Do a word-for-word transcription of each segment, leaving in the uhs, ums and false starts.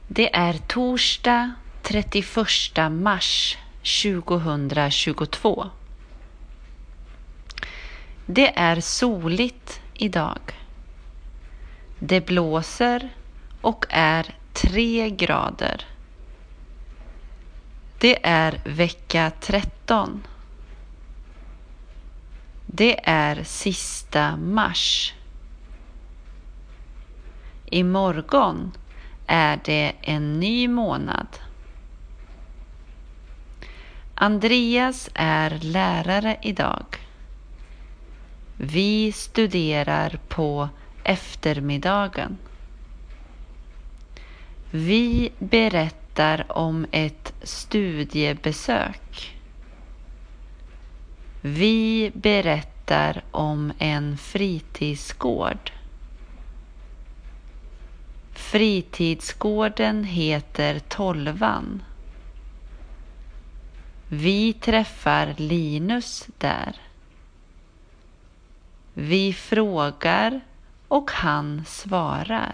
Det är torsdag trettioförsta mars tjugohundratjugotvå. Det är soligt idag. Det blåser och är tre grader. Det är vecka tretton. Det är sista mars. Imorgon är det en ny månad. Andreas är lärare idag. Vi studerar på eftermiddagen. Vi berättar om ett studiebesök. Vi berättar om en fritidsgård. Fritidsgården heter Tolvan. Vi träffar Linus där. Vi frågar och han svarar.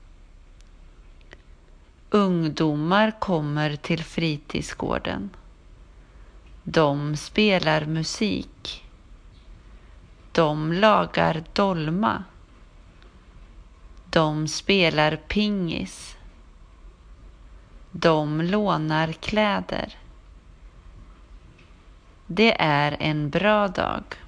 Ungdomar kommer till fritidsgården. De spelar musik. De lagar dolma. De spelar pingis. De lånar kläder. Det är en bra dag.